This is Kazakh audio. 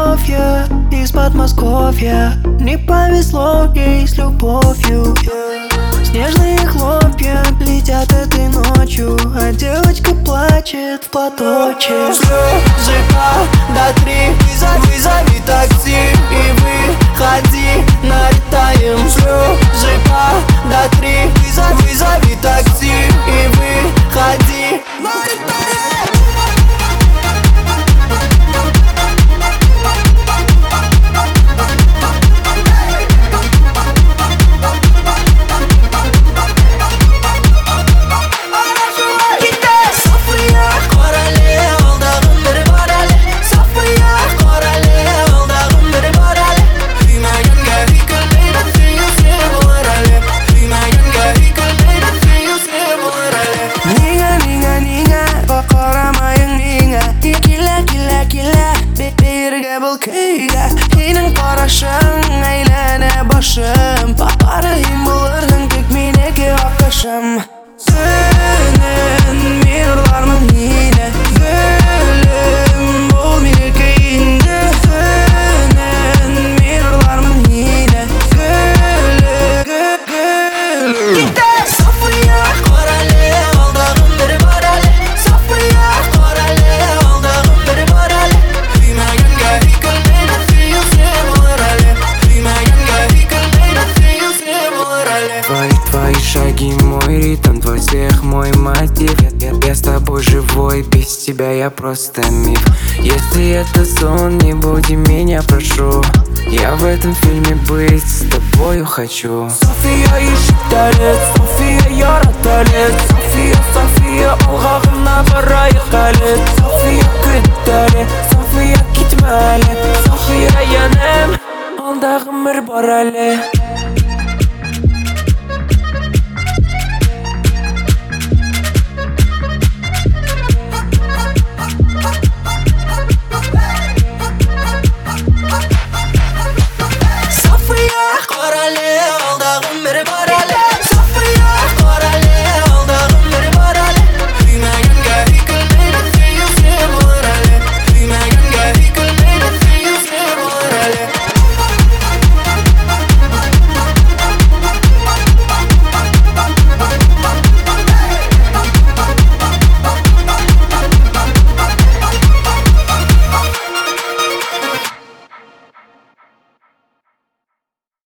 Софья из Подмосковья. Не повезло ей с любовью. Снежные хлопья летят этой ночью, а девочка плачет в платочек. Слезы до 3, вызови такси и выходи, налетаем. Слезы до 3, вызови такси и выходи, налетаем. Сенің қарашың әйләнә башым, барайын болырдың тек менеке аққашым. Сөнін мен ұрлармын ені, гүлім бол менеке енді. Сөнін мен ұрлармын ені, гүлім. София, қарале, алдағым бір бар әлі. София, қарале, алдағым бір бар әлі. Күймәгенге икілмейді, сүйілсе болар әлі. Күймәгенге икілмейді, сүйілсе болар әлі. Твои шаги, мой ритм, твой смех, мой мотив. Я с тобой живой, без тебя я просто миф. Если это сон, не буди меня, прошу. Я в этом фильме быть с тобою хочу. София ишек дәлет, София яратәлет. София, алға ғына барайық әлі. София күт әлі, София кетмә әлі. София янәм, алдағым бір бар әлі.